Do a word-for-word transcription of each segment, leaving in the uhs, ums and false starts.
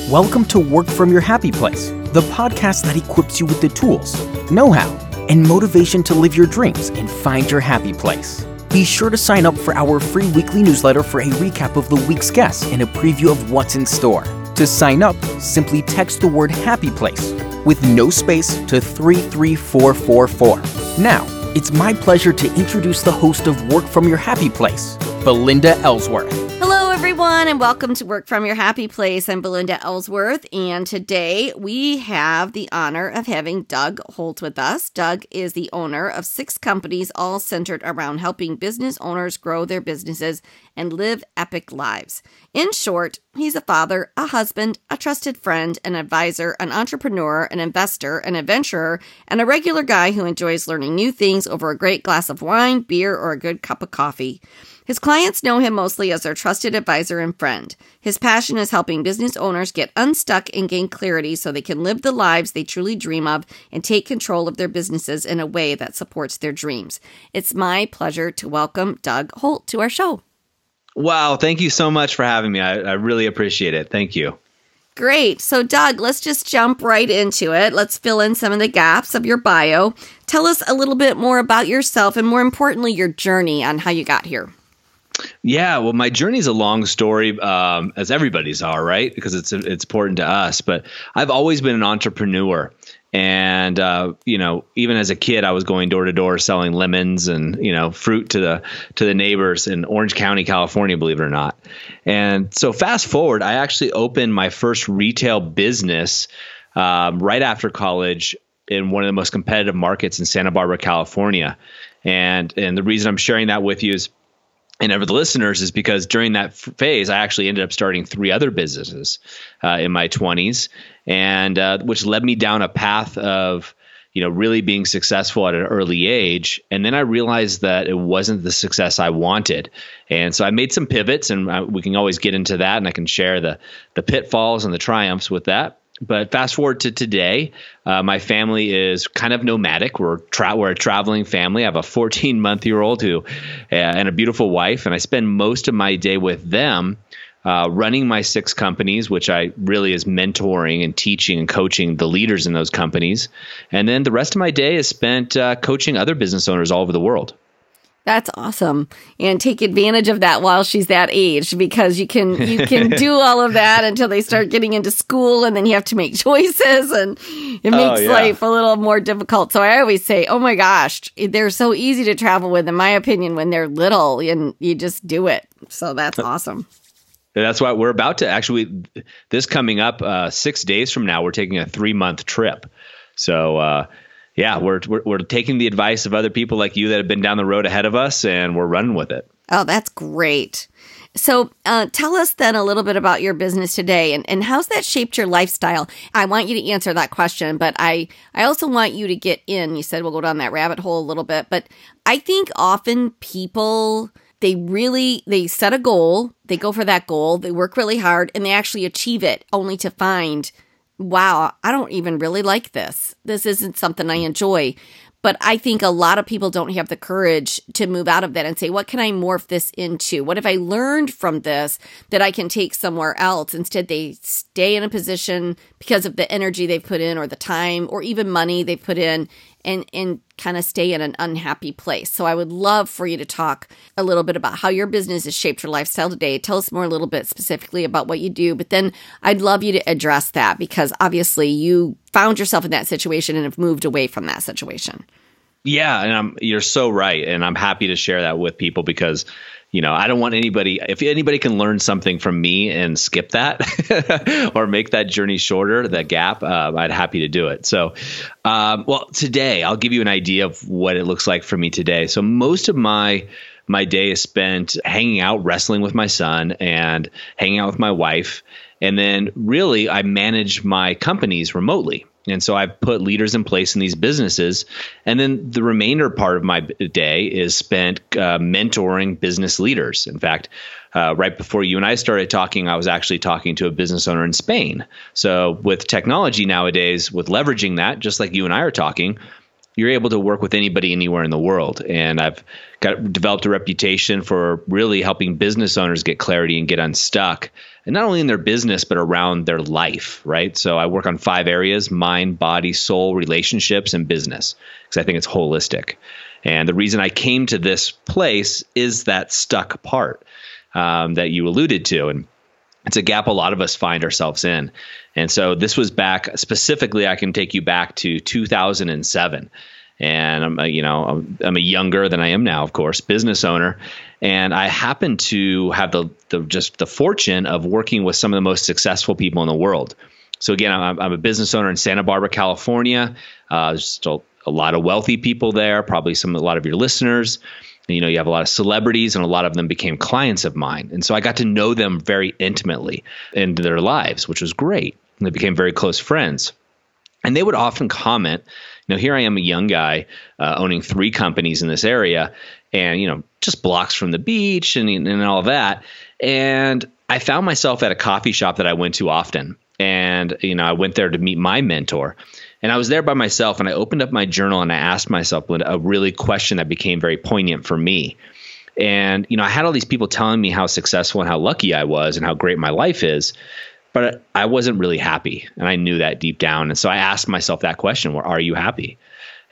Welcome to Work From Your Happy Place, the podcast that equips you with the tools, know-how, and motivation to live your dreams and find your happy place. Be sure to sign up for our free weekly newsletter for a recap of the week's guests and a preview of what's in store. To sign up, simply text the word Happy Place with no space to three three four four four. Now, it's my pleasure to introduce the host of Work From Your Happy Place, Belinda Ellsworth. Hello, everyone, and welcome to Work From Your Happy Place. I'm Belinda Ellsworth, and today we have the honor of having Doug Holt with us. Doug is the owner of six companies, all centered around helping business owners grow their businesses and live epic lives. In short, he's a father, a husband, a trusted friend, an advisor, an entrepreneur, an investor, an adventurer, and a regular guy who enjoys learning new things over a great glass of wine, beer, or a good cup of coffee. His clients know him mostly as their trusted advisor and friend. His passion is helping business owners get unstuck and gain clarity so they can live the lives they truly dream of and take control of their businesses in a way that supports their dreams. It's my pleasure to welcome Doug Holt to our show. Wow, thank you so much for having me. I, I really appreciate it. Thank you. Great. So, Doug, let's just jump right into it. Let's fill in some of the gaps of your bio. Tell us a little bit more about yourself and, more importantly, your journey on how you got here. Yeah, well, my journey is a long story, um, as everybody's are, right? Because it's it's important to us. But I've always been an entrepreneur. And, uh, you know, even as a kid, I was going door to door selling lemons and, you know, fruit to the to the neighbors in Orange County, California, believe it or not. And so fast forward, I actually opened my first retail business um, right after college in one of the most competitive markets in Santa Barbara, California. And and the reason I'm sharing that with you is, and ever the listeners, is because during that phase, I actually ended up starting three other businesses uh, in my twenties, and uh, which led me down a path of, you know, really being successful at an early age. And then I realized that it wasn't the success I wanted, and so I made some pivots, and uh, we can always get into that, and I can share the the pitfalls and the triumphs with that. But fast forward to today, uh, my family is kind of nomadic. We're tra- we're a traveling family. I have a fourteen-month-year-old who, uh, and a beautiful wife, and I spend most of my day with them, uh, running my six companies, which I really is mentoring and teaching and coaching the leaders in those companies. And then the rest of my day is spent uh, coaching other business owners all over the world. That's awesome. And take advantage of that while she's that age, because you can you can do all of that until they start getting into school, and then you have to make choices, and it makes oh, yeah. life a little more difficult. So I always say, oh my gosh, they're so easy to travel with, in my opinion, when they're little, and you just do it. So that's awesome. That's why we're about to actually, this coming up uh, six days from now, we're taking a three month trip. So, uh, Yeah, we're, we're we're taking the advice of other people like you that have been down the road ahead of us, and we're running with it. Oh, that's great. So uh, tell us then a little bit about your business today, and, and how's that shaped your lifestyle? I want you to answer that question, but I, I also want you to get in. You said we'll go down that rabbit hole a little bit, but I think often people, they really, they set a goal, they go for that goal, they work really hard, and they actually achieve it only to find, wow, I don't even really like this. This isn't something I enjoy. But I think a lot of people don't have the courage to move out of that and say, what can I morph this into? What have I learned from this that I can take somewhere else? Instead, they stay in a position because of the energy they've put in, or the time, or even money they've put in, and, and kind of stay in an unhappy place. So I would love for you to talk a little bit about how your business has shaped your lifestyle today. Tell us more a little bit specifically about what you do, but then I'd love you to address that, because obviously you found yourself in that situation and have moved away from that situation. Yeah, and I'm, you're so right. And I'm happy to share that with people, because, you know, I don't want anybody, if anybody can learn something from me and skip that or make that journey shorter, that gap, uh, I'd happy to do it. So, um, well, today I'll give you an idea of what it looks like for me today. So most of my my day is spent hanging out, wrestling with my son, and hanging out with my wife. And then really I manage my companies remotely. And so I've put leaders in place in these businesses. And then the remainder part of my day is spent uh, mentoring business leaders. In fact, uh, right before you and I started talking, I was actually talking to a business owner in Spain. So with technology nowadays, with leveraging that, just like you and I are talking, you're able to work with anybody anywhere in the world. And I've got developed a reputation for really helping business owners get clarity and get unstuck. and not only in their business, but around their life, right? So I work on five areas: mind, body, soul, relationships, and business, because I think it's holistic. And the reason I came to this place is that stuck part um, that you alluded to. And it's a gap a lot of us find ourselves in. And so this was back, specifically, I can take you back to two thousand seven. And I'm, a, you know, I'm, I'm a younger than I am now, of course, business owner. And I happen to have the, the just the fortune of working with some of the most successful people in the world. So again, I'm, I'm a business owner in Santa Barbara, California. Uh, there's still a lot of wealthy people there, probably some a lot of your listeners. And, you know, you have a lot of celebrities, and a lot of them became clients of mine. And so I got to know them very intimately in their lives, which was great. And they became very close friends. And they would often comment, you know, here I am, a young guy uh, owning three companies in this area, and, you know, just blocks from the beach and, and all that. And I found myself at a coffee shop that I went to often. And, you know, I went there to meet my mentor. And I was there by myself, and I opened up my journal and I asked myself a really question that became very poignant for me. And, you know, I had all these people telling me how successful and how lucky I was and how great my life is, but I wasn't really happy. And I knew that deep down. And so I asked myself that question, well, are you happy?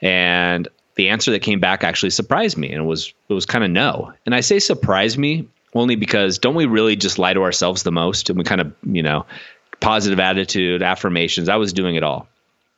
And the answer that came back actually surprised me. And it was, it was kind of no. And I say surprised me only because don't we really just lie to ourselves the most? And we kind of, you know, positive attitude, affirmations. I was doing it all.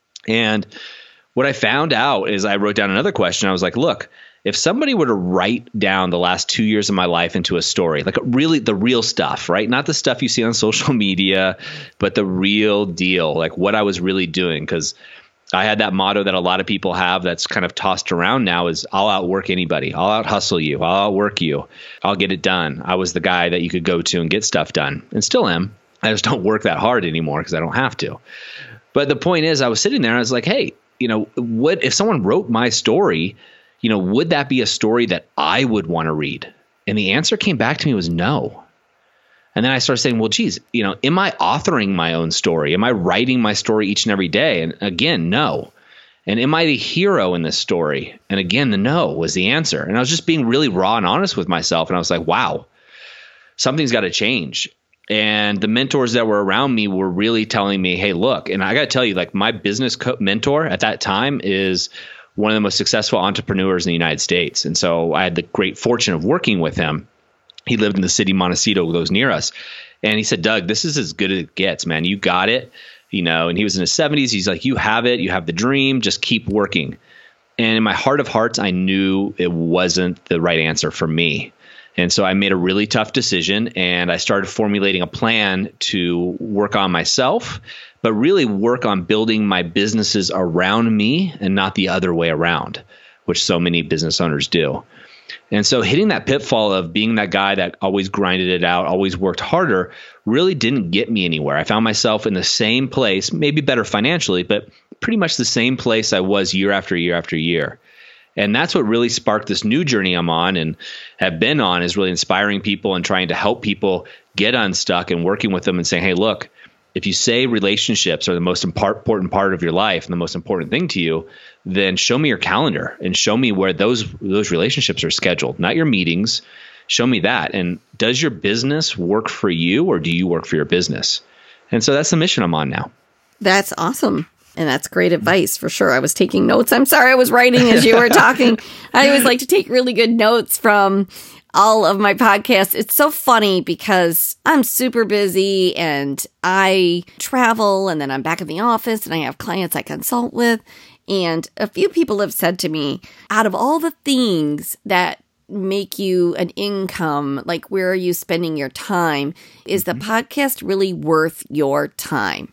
And what I found out is I wrote down another question. I was like, look, if somebody were to write down the last two years of my life into a story, like really the real stuff, right? Not the stuff you see on social media, but the real deal, like what I was really doing. Because I had that motto that a lot of people have that's kind of tossed around now is I'll outwork anybody. I'll out hustle you. I'll outwork you. I'll get it done. I was the guy that you could go to and get stuff done, and still am. I just don't work that hard anymore because I don't have to. But the point is, I was sitting there and I was like, hey, you know, what if someone wrote my story, you know, would that be a story that I would want to read? And the answer came back to me was no. And then I started saying, well, geez, you know, am I authoring my own story? Am I writing my story each and every day? And again, no. And am I the hero in this story? And again, the no was the answer. And I was just being really raw and honest with myself. And I was like, wow, something's got to change. And the mentors that were around me were really telling me, hey, look, and I got to tell you, like my business co- mentor at that time is one of the most successful entrepreneurs in the United States. And so I had the great fortune of working with him. He lived in the city, Montecito, goes near us. And he said, Doug, this is as good as it gets, man. You got it. You know, and he was in his seventies. He's like, you have it. You have the dream. Just keep working. And in my heart of hearts, I knew it wasn't the right answer for me. And so I made a really tough decision, and I started formulating a plan to work on myself, but really work on building my businesses around me and not the other way around, which so many business owners do. And so hitting that pitfall of being that guy that always grinded it out, always worked harder, really didn't get me anywhere. I found myself in the same place, maybe better financially, but pretty much the same place I was year after year after year. And that's what really sparked this new journey I'm on and have been on, is really inspiring people and trying to help people get unstuck and working with them and saying, hey, look, if you say relationships are the most important part of your life and the most important thing to you, then show me your calendar and show me where those those relationships are scheduled, not your meetings. Show me that. And does your business work for you, or do you work for your business? And so that's the mission I'm on now. That's awesome. And that's great advice for sure. I was taking notes. I'm sorry, I was writing as you were talking. I always like to take really good notes from all of my podcasts. It's so funny because I'm super busy and I travel, and then I'm back in the office and I have clients I consult with. And a few people have said to me, out of all the things that make you an income, like where are you spending your time? Is the podcast really worth your time?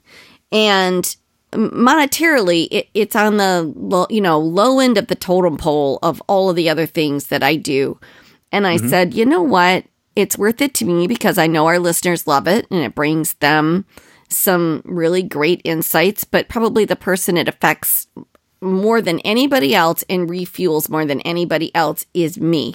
And monetarily, it, it's on the low, you know, low end of the totem pole of all of the other things that I do. And I mm-hmm. said, you know what? It's worth it to me because I know our listeners love it and it brings them some really great insights, but probably the person it affects more than anybody else and refuels more than anybody else is me.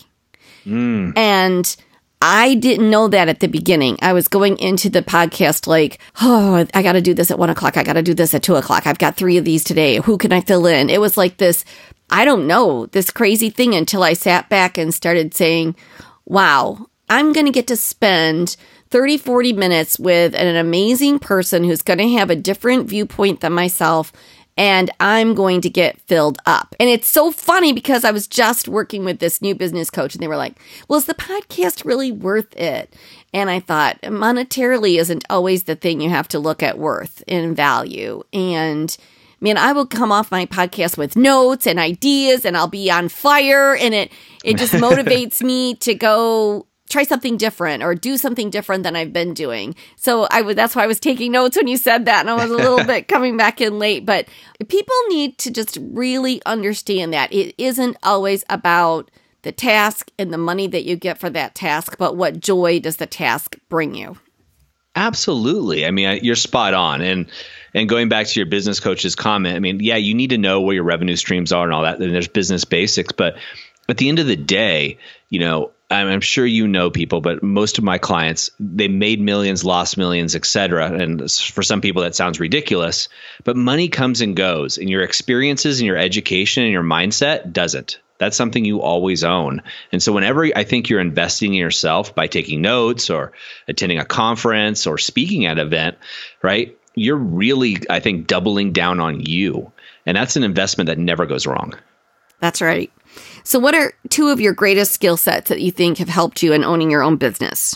Mm. And I didn't know that at the beginning. I was going into the podcast like, oh, I got to do this at one o'clock. I got to do this at two o'clock. I've got three of these today. Who can I fill in? It was like this, I don't know, this crazy thing until I sat back and started saying, wow, I'm going to get to spend thirty, forty minutes with an amazing person who's going to have a different viewpoint than myself, and I'm going to get filled up. And it's so funny because I was just working with this new business coach, and they were like, well, is the podcast really worth it? And I thought, monetarily isn't always the thing you have to look at worth and value. And man, I will come off my podcast with notes and ideas, and I'll be on fire, and it it just motivates me to go try something different or do something different than I've been doing. So I would that's why I was taking notes when you said that, and I was a little bit coming back in late. But people need to just really understand that it isn't always about the task and the money that you get for that task, but what joy does the task bring you? Absolutely. I mean, you're spot on. And and going back to your business coach's comment, I mean, yeah, you need to know where your revenue streams are and all that. And there's business basics. But at the end of the day, you know, I'm, I'm sure you know people, but most of my clients, they made millions, lost millions, et cetera. And for some people, that sounds ridiculous. But money comes and goes, and your experiences and your education and your mindset doesn't. That's something you always own. And so whenever I think you're investing in yourself by taking notes or attending a conference or speaking at an event, right, you're really, I think, doubling down on you. And that's an investment that never goes wrong. That's right. So what are two of your greatest skill sets that you think have helped you in owning your own business?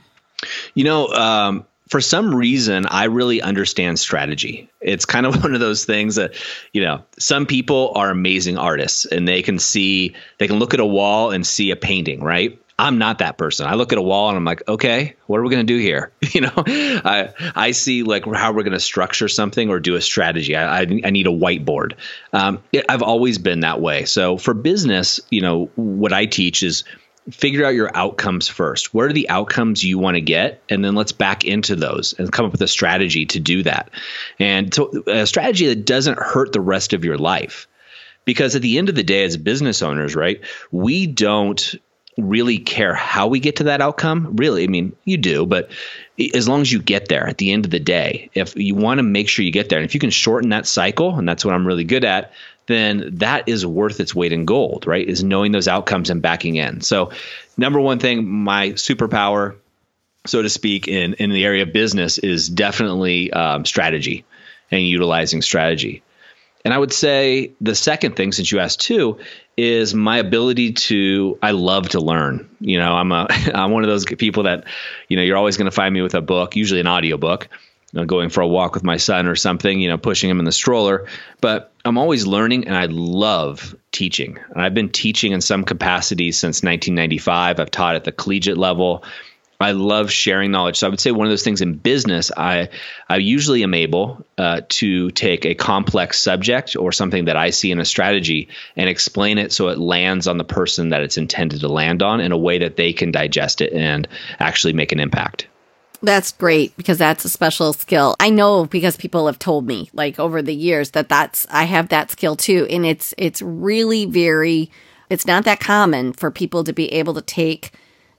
You know, um, for some reason, I really understand strategy. It's kind of one of those things that, you know, some people are amazing artists and they can see, they can look at a wall and see a painting, right? I'm not that person. I look at a wall and I'm like, okay, what are we going to do here? You know, I I see like how we're going to structure something or do a strategy. I I, I need a whiteboard. Um, it, I've always been that way. So for business, you know, what I teach is figure out your outcomes first. What are the outcomes you want to get? And then let's back into those and come up with a strategy to do that. And so a strategy that doesn't hurt the rest of your life. Because at the end of the day, as business owners, right, we don't really care how we get to that outcome. Really, I mean, you do, but as long as you get there at the end of the day, if you want to make sure you get there, and if you can shorten that cycle, and that's what I'm really good at, then that is worth its weight in gold, right? Is knowing those outcomes and backing in. So number one thing, my superpower, so to speak, in, in the area of business is definitely um, strategy and utilizing strategy. And I would say the second thing, since you asked too, is my ability to, I love to learn. You know, I'm a, I'm one of those people that, you know, you're always going to find me with a book, usually an audiobook, you know, going for a walk with my son or something, you know, pushing him in the stroller. But I'm always learning, and I love teaching. And I've been teaching in some capacity since nineteen ninety-five. I've taught at the collegiate level. I love sharing knowledge. So I would say one of those things in business, I I usually am able uh, to take a complex subject or something that I see in a strategy and explain it so it lands on the person that it's intended to land on in a way that they can digest it and actually make an impact. That's great, because that's a special skill. I know because people have told me like over the years that that's, I have that skill too. And it's, it's really very, it's not that common for people to be able to take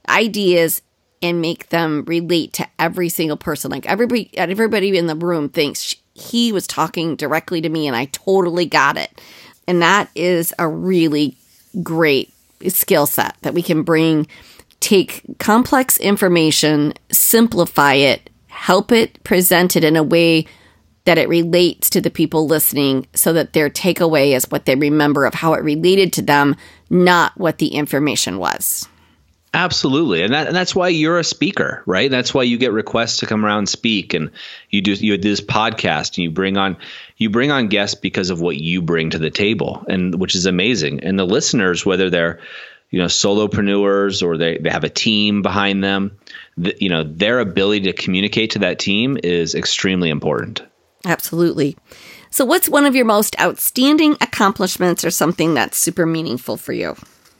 ideas and make them relate to every single person. Like everybody, everybody in the room thinks he was talking directly to me and I totally got it. And that is a really great skill set that we can bring. Take complex information, simplify it, help it present it in a way that it relates to the people listening so that their takeaway is what they remember of how it related to them, not what the information was. Absolutely. And that and that's why you're a speaker, right? That's why you get requests to come around and speak, and you do you do this podcast and you bring on you bring on guests because of what you bring to the table, and which is amazing. And the listeners, whether they're you know, solopreneurs or they, they have a team behind them, the, you know, their ability to communicate to that team is extremely important. Absolutely. So what's one of your most outstanding accomplishments or something that's super meaningful for you?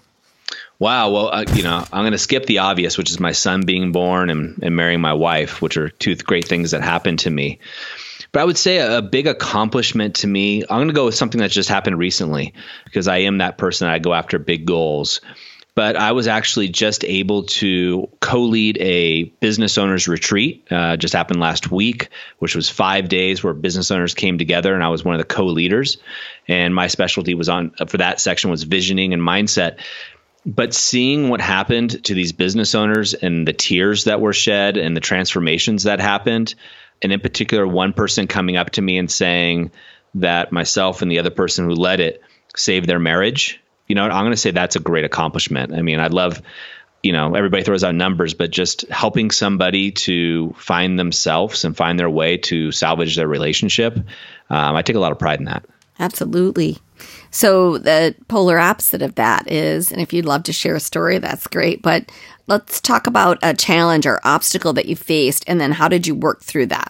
Wow. Well, uh, you know, I'm going to skip the obvious, which is my son being born and, and marrying my wife, which are two great things that happened to me. But I would say a, a big accomplishment to me, I'm going to go with something that's just happened recently, because I am that person that I go after big goals. But I was actually just able to co-lead a business owners retreat, uh, just happened last week, which was five days where business owners came together, and I was one of the co-leaders. And my specialty was on for that section was visioning and mindset. but seeing what happened to these business owners and the tears that were shed and the transformations that happened, and in particular, one person coming up to me and saying that myself and the other person who led it saved their marriage, you know, I'm going to say that's a great accomplishment. I mean, I'd love, you know, everybody throws out numbers, but just helping somebody to find themselves and find their way to salvage their relationship, um, I take a lot of pride in that. Absolutely. So the polar opposite of that is, and if you'd love to share a story, that's great, but let's talk about a challenge or obstacle that you faced, and then how did you work through that?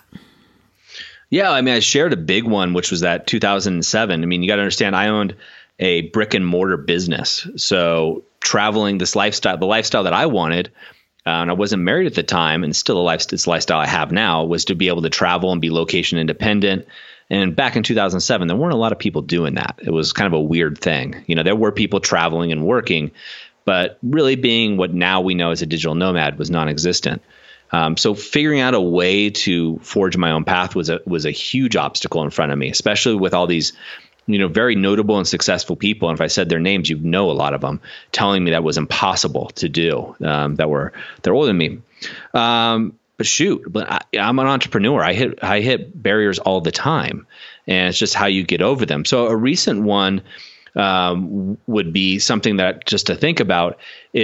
Yeah, I mean, I shared a big one, which was that two thousand seven. I mean, you got to understand, I owned a brick and mortar business. So traveling this lifestyle, the lifestyle that I wanted, uh, and I wasn't married at the time, and still the lifestyle, lifestyle I have now, was to be able to travel and be location independent. And back in two thousand seven, there weren't a lot of people doing that. It was kind of a weird thing. You know, there were people traveling and working, but really being what now we know as a digital nomad was non-existent. Um, so figuring out a way to forge my own path was a was a huge obstacle in front of me, especially with all these, you know, very notable and successful people. And if I said their names, you'd know a lot of them, telling me that was impossible to do. Um, that were they're older than me. Um, but shoot, but I, I'm an entrepreneur. I hit I hit barriers all the time, and it's just how you get over them. So a recent one um, would be something that just to think about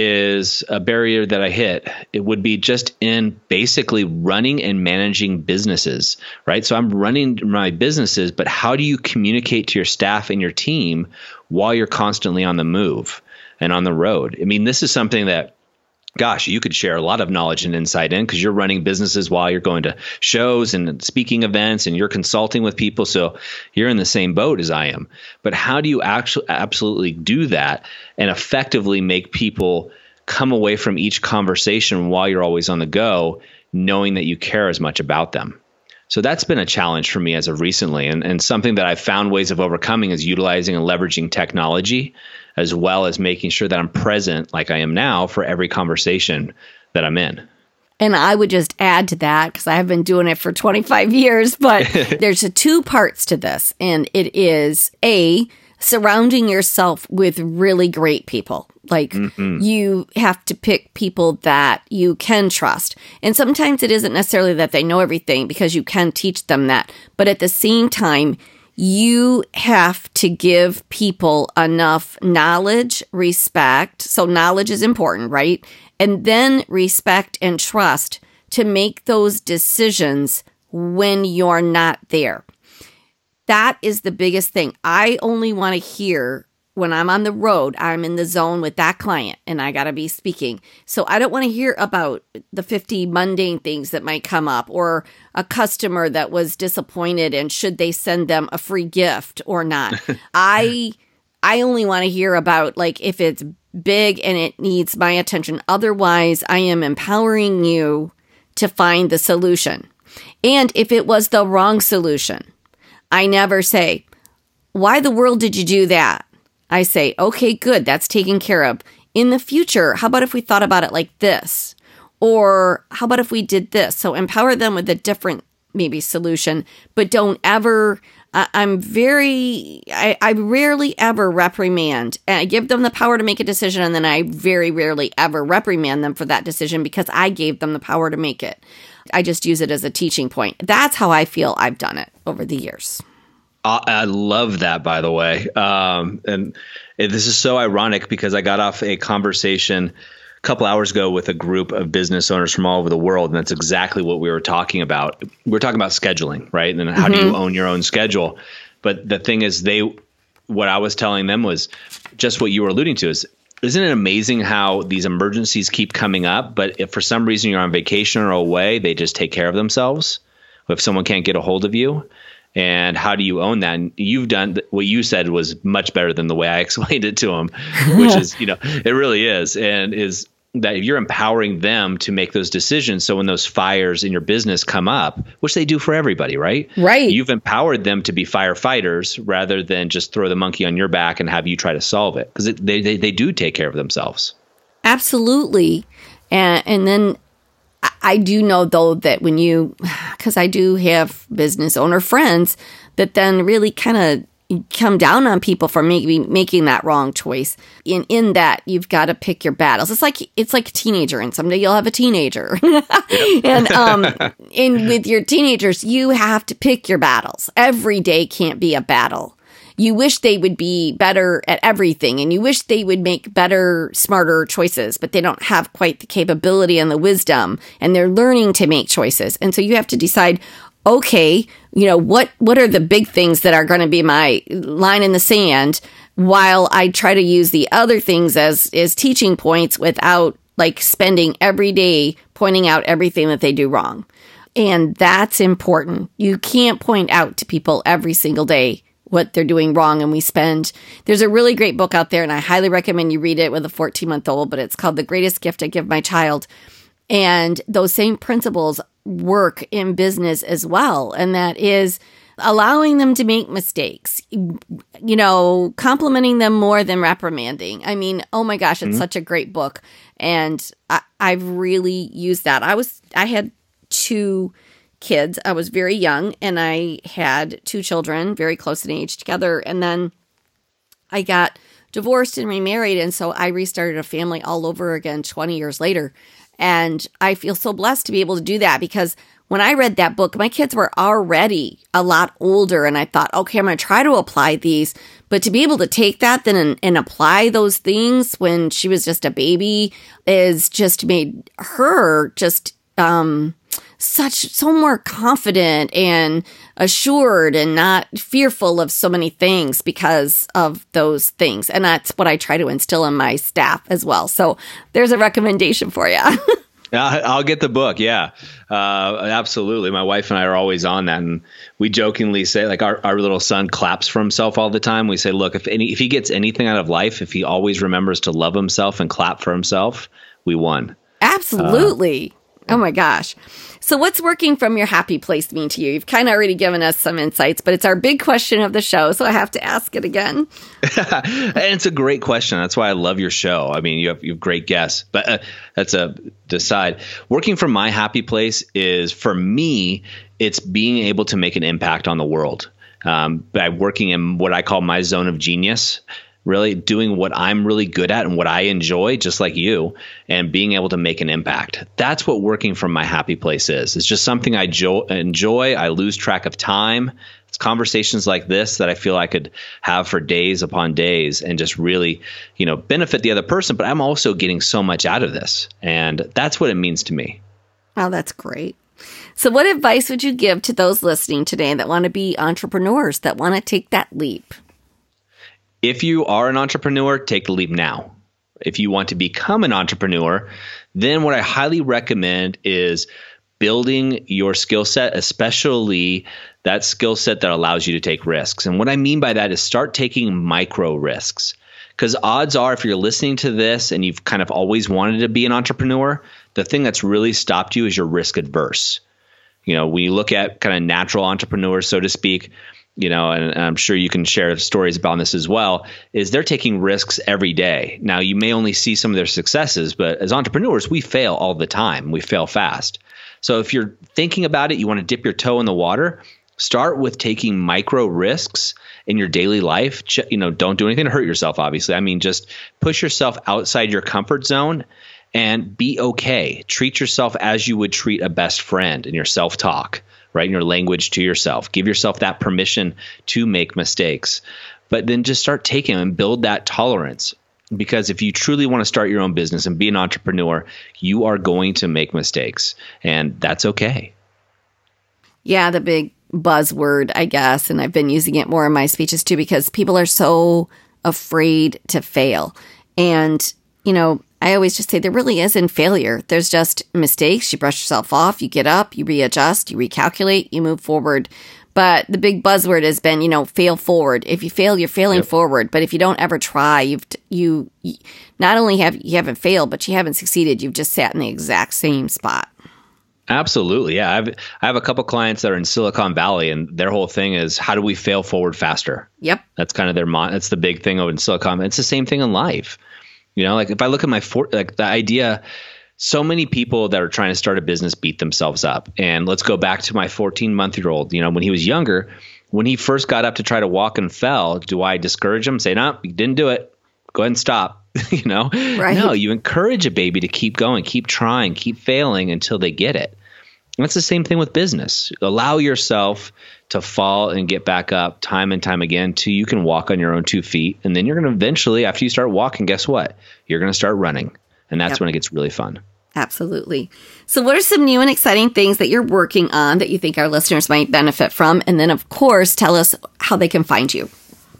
is a barrier that I hit. It would be just in basically running and managing businesses, right? So I'm running my businesses, but how do you communicate to your staff and your team while you're constantly on the move and on the road? I mean, this is something that, gosh, you could share a lot of knowledge and insight in because you're running businesses while you're going to shows and speaking events and you're consulting with people. So you're in the same boat as I am. But how do you actually absolutely do that and effectively make people come away from each conversation while you're always on the go, knowing that you care as much about them? So that's been a challenge for me as of recently. And, and something that I've found ways of overcoming is utilizing and leveraging technology, as well as making sure that I'm present like I am now for every conversation that I'm in. And I would just add to that, because I have been doing it for twenty-five years, but there's a two parts to this. And it is A, surrounding yourself with really great people. Like mm-hmm. you have to pick people that you can trust. And sometimes it isn't necessarily that they know everything, because you can teach them that. But at the same time, you have to give people enough knowledge, respect. So knowledge is important, right? And then respect and trust to make those decisions when you're not there. That is the biggest thing. I only want to hear when I'm on the road, I'm in the zone with that client and I got to be speaking. So I don't want to hear about the fifty mundane things that might come up, or a customer that was disappointed and should they send them a free gift or not. I I only want to hear about like if it's big and it needs my attention. Otherwise, I am empowering you to find the solution. And if it was the wrong solution, I never say, why the world did you do that? I say, okay, good, that's taken care of. In the future, how about if we thought about it like this? Or how about if we did this? So empower them with a different maybe solution, but don't ever, uh, I'm very, I, I rarely ever reprimand. And I give them the power to make a decision, and then I very rarely ever reprimand them for that decision because I gave them the power to make it. I just use it as a teaching point. That's how I feel I've done it over the years. I love that, by the way. Um, and this is so ironic because I got off a conversation a couple hours ago with a group of business owners from all over the world. And that's exactly what we were talking about. We were talking about scheduling, right? And how mm-hmm. do you own your own schedule? But the thing is, they, what I was telling them was just what you were alluding to is, isn't it amazing how these emergencies keep coming up? But if for some reason you're on vacation or away, they just take care of themselves. If someone can't get a hold of you. And how do you own that? And you've done what you said was much better than the way I explained it to them, which is, you know, it really is. And is that you're empowering them to make those decisions. So when those fires in your business come up, which they do for everybody, right? Right. You've empowered them to be firefighters rather than just throw the monkey on your back and have you try to solve it. Because they, they, they do take care of themselves. Absolutely. And, and then I do know, though, that when you, because I do have business owner friends that then really kind of come down on people for maybe making that wrong choice. In in that, you've got to pick your battles. It's like it's like a teenager, and someday you'll have a teenager. and um, and with your teenagers, you have to pick your battles. Every day can't be a battle. You wish they would be better at everything, and you wish they would make better, smarter choices, but they don't have quite the capability and the wisdom, and they're learning to make choices. And so you have to decide, okay, you know, what, what are the big things that are going to be my line in the sand while I try to use the other things as, as teaching points without like spending every day pointing out everything that they do wrong. And that's important. You can't point out to people every single day what they're doing wrong. And we spend, there's a really great book out there, and I highly recommend you read it with a fourteen month old, but it's called The Greatest Gift I Give My Child. And those same principles work in business as well. And that is allowing them to make mistakes, you know, complimenting them more than reprimanding. I mean, oh my gosh, it's mm-hmm. such a great book. And I, I've really used that. I was, I had two kids. I was very young, and I had two children very close in age together. And then I got divorced and remarried. And so I restarted a family all over again twenty years later. And I feel so blessed to be able to do that, because when I read that book, my kids were already a lot older, and I thought, okay, I'm going to try to apply these. But to be able to take that then and, and apply those things when she was just a baby is just made her just um, such so more confident and assured and not fearful of so many things because of those things. And that's what I try to instill in my staff as well. So there's a recommendation for you. I'll get the book. Yeah, uh, absolutely. My wife and I are always on that. And we jokingly say, like, our, our little son claps for himself all the time. We say, look, if any, if he gets anything out of life, if he always remembers to love himself and clap for himself, we won. Absolutely. Uh, Oh my gosh. So what's working from your happy place mean to you? You've kind of already given us some insights, but it's our big question of the show, so I have to ask it again. And it's a great question. That's why I love your show. I mean, you have, you have great guests, but uh, that's a decide. Working from my happy place is, for me, it's being able to make an impact on the world um, by working in what I call my zone of genius. Really doing what I'm really good at and what I enjoy, just like you, and being able to make an impact. That's what working from my happy place is. It's just something I jo- enjoy. I lose track of time. It's conversations like this that I feel I could have for days upon days and just really, you know, benefit the other person. But I'm also getting so much out of this. And that's what it means to me. Oh, that's great. So what advice would you give to those listening today that want to be entrepreneurs, that want to take that leap? If you are an entrepreneur, take the leap now. If you want to become an entrepreneur, then what I highly recommend is building your skill set, especially that skill set that allows you to take risks. And what I mean by that is start taking micro risks. Because odds are, if you're listening to this and you've kind of always wanted to be an entrepreneur, the thing that's really stopped you is you're risk adverse. You know, when you look at kind of natural entrepreneurs, so to speak, you know, and, and I'm sure you can share stories about this as well, is they're taking risks every day. Now, you may only see some of their successes, but as entrepreneurs, we fail all the time. We fail fast. So if you're thinking about it, you want to dip your toe in the water, start with taking micro risks in your daily life. You know, don't do anything to hurt yourself, obviously. I mean, just push yourself outside your comfort zone and be okay. Treat yourself as you would treat a best friend in your self-talk. Right? In your language to yourself. Give yourself that permission to make mistakes. But then just start taking and build that tolerance. Because if you truly want to start your own business and be an entrepreneur, you are going to make mistakes. And that's okay. Yeah, the big buzzword, I guess, and I've been using it more in my speeches too, because people are so afraid to fail. And, you know, I always just say there really isn't failure. There's just mistakes. You brush yourself off, you get up, you readjust, you recalculate, you move forward. But the big buzzword has been, you know, fail forward. If you fail, you're failing yep. forward. But if you don't ever try, you've you, you not only have you haven't failed, but you haven't succeeded. You've just sat in the exact same spot. Absolutely. Yeah. I've, I have a couple clients that are in Silicon Valley, and their whole thing is, how do we fail forward faster? Yep. That's kind of their mon- that's the big thing over in Silicon Valley. It's the same thing in life. You know, like if I look at my, for, like the idea, so many people that are trying to start a business beat themselves up. And let's go back to my fourteen month year old, you know, when he was younger, when he first got up to try to walk and fell, do I discourage him? Say, no, you didn't do it. Go ahead and stop. you know, right. No, you encourage a baby to keep going, keep trying, keep failing until they get it. And that's the same thing with business. Allow yourself to fall and get back up time and time again till you can walk on your own two feet. And then you're going to eventually, after you start walking, guess what? You're going to start running. And that's yep. when it gets really fun. Absolutely. So what are some new and exciting things that you're working on that you think our listeners might benefit from? And then, of course, tell us how they can find you.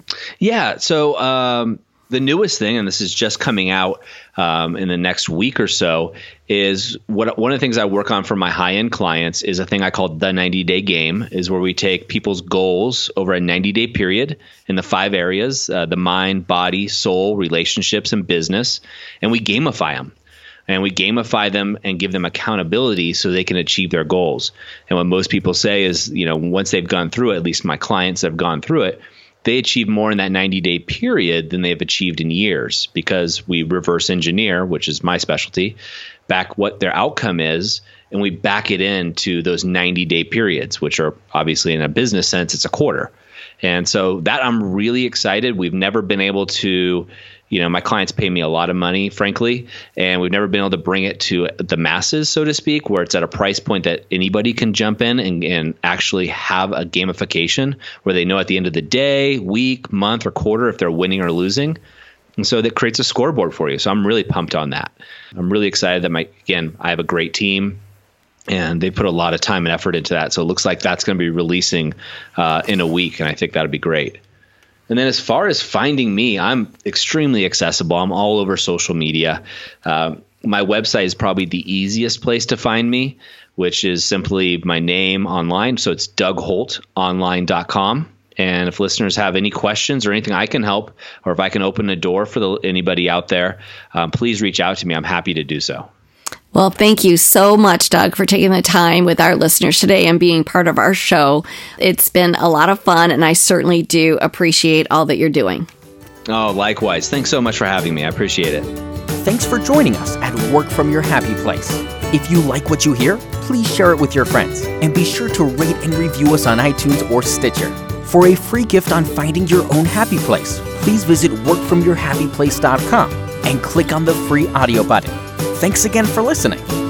Yeah. So um, the newest thing, and this is just coming out um, in the next week or so, is what one of the things I work on for my high-end clients is a thing I call the ninety-day game, is where we take people's goals over a ninety-day period in the five areas, uh, the mind, body, soul, relationships, and business, and we gamify them. And we gamify them and give them accountability so they can achieve their goals. And what most people say is, you know, once they've gone through it, at least my clients have gone through it, they achieve more in that ninety-day period than they've achieved in years, because we reverse engineer, which is my specialty, back what their outcome is, and we back it into those ninety-day periods, which are obviously in a business sense, it's a quarter. And so that I'm really excited. We've never been able to, you know, my clients pay me a lot of money, frankly, and we've never been able to bring it to the masses, so to speak, where it's at a price point that anybody can jump in and, and actually have a gamification where they know at the end of the day, week, month, or quarter if they're winning or losing. And so that creates a scoreboard for you. So I'm really pumped on that. I'm really excited that my, again, I have a great team. And they put a lot of time and effort into that. So it looks like that's going to be releasing uh, in a week. And I think that'll be great. And then as far as finding me, I'm extremely accessible. I'm all over social media. Uh, my website is probably the easiest place to find me, which is simply my name online. So it's doug holt online dot com. And if listeners have any questions or anything I can help, or if I can open a door for the, anybody out there, um, please reach out to me. I'm happy to do so. Well, thank you so much, Doug, for taking the time with our listeners today and being part of our show. It's been a lot of fun, and I certainly do appreciate all that you're doing. Oh, likewise. Thanks so much for having me. I appreciate it. Thanks for joining us at Work From Your Happy Place. If you like what you hear, please share it with your friends, and be sure to rate and review us on iTunes or Stitcher. For a free gift on finding your own happy place, please visit work from your happy place dot com and click on the free audio button. Thanks again for listening.